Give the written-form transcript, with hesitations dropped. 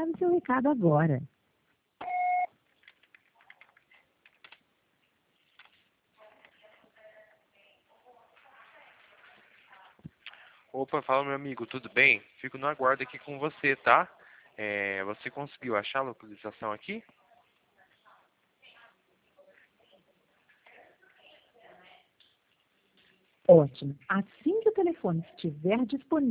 encaminhando seu recado agora. Opa, fala meu amigo, tudo bem? Fico no aguardo aqui com você, tá? Você conseguiu achar a localização aqui? Ótimo. Assim que o telefone estiver disponível,